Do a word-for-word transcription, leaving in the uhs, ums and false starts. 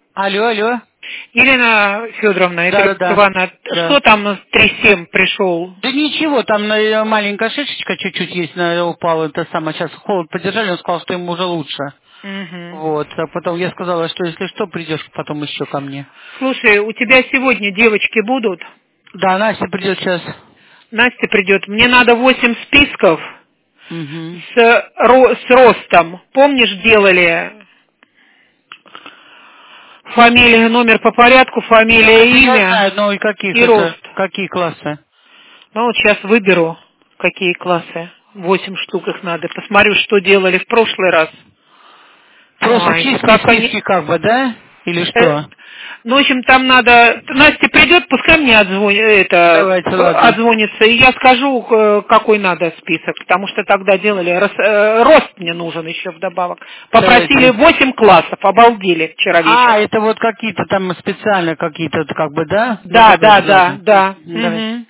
Алло, алло. Елена Федоровна, это Да, да, Ивановна, да. что там три семь пришел? Да ничего, там э, маленькая шишечка чуть-чуть есть, на- упала, это самое, сейчас холод подержали, он сказал, что ему уже лучше. Угу. Вот, а потом я сказала, что если что, придешь потом еще ко мне. Слушай, у тебя сегодня девочки будут? Да, Настя придет сейчас. Настя придет. Мне надо восемь списков Угу. с, ро- с ростом. Помнишь, делали фамилия, номер по порядку, фамилия, Я знаю, имя ну и каких и это, рост? какие классы? Ну вот сейчас выберу, какие классы. Восемь штук их надо. Посмотрю, что делали в прошлый раз. Просто Ой, чистые как они... списки как бы, да? Или Э, что? Ну, в общем, там надо... Настя придет, пускай мне отзвон... это... Давайте, ладно. отзвонится, и я скажу, э, какой надо список, потому что тогда делали... Рос... э, Рост мне нужен еще вдобавок. Попросили Давайте. восемь классов, обалдели вчера А, вечером. это вот какие-то там специально какие-то, как бы, да? Ну, Да, да, давайте, да, ладно. да. Мгм, давайте. Угу.